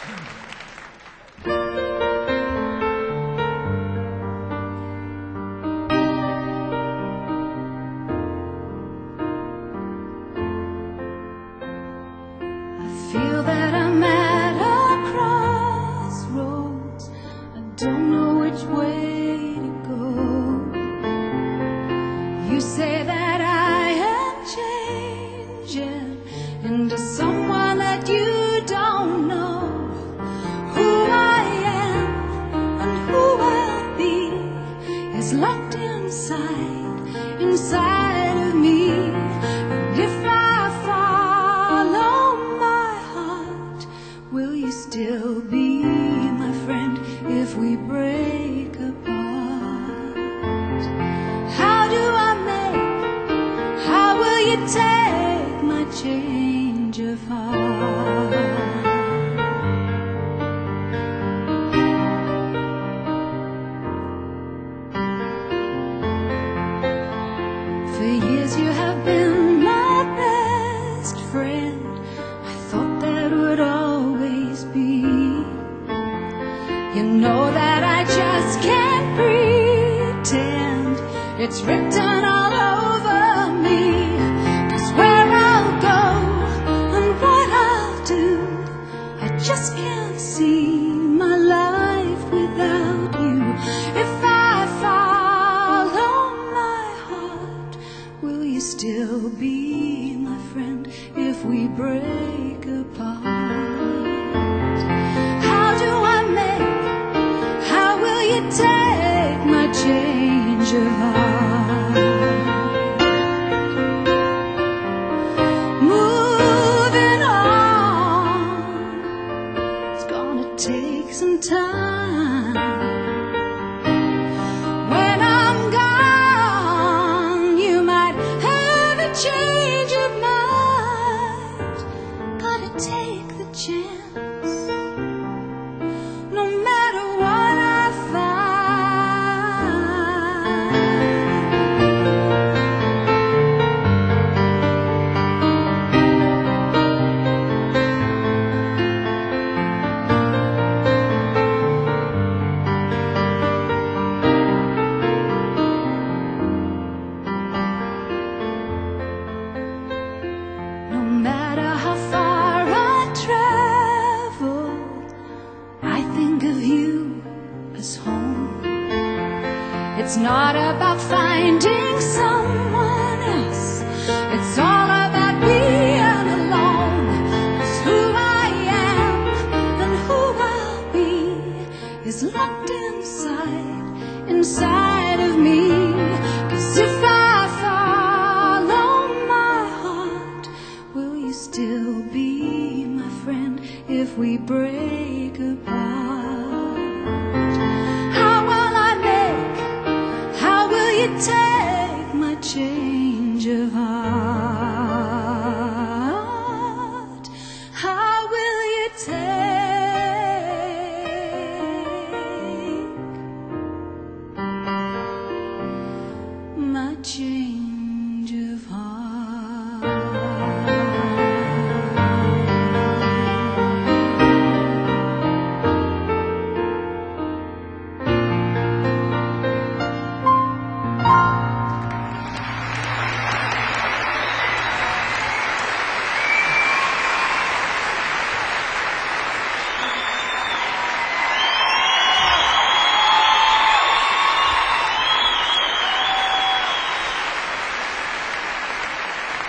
Feel that I'm at a crossroads. I don't know which way to go. You say that I am changing into someone that you don't know. Who I am and who I'll be is locked inside of me. And if I follow my heart, will you still be my friend if we break apart? How do I make, how will you take my change of heart? For years you have been my best friend. I thought that would always be. You know that I just can't pretend. It's written all over me. 'Cause where I'll go and what I'll do, I just can't see my life without you. If I follow my heart, will you still be my friend if we break apart? How do I make, how will you take my change of heart? Moving on, it's gonna take some time. When I'm gone, you might have a change of mind. Gotta take the chance, no matter what I find. No matter how far I travel, I think of you as home. It's not about finding someone else, it's all about being alone. 'Cause who I am and who I'll be is locked inside of me. 'Cause if I follow my heart, will you still be my friend if we break apart?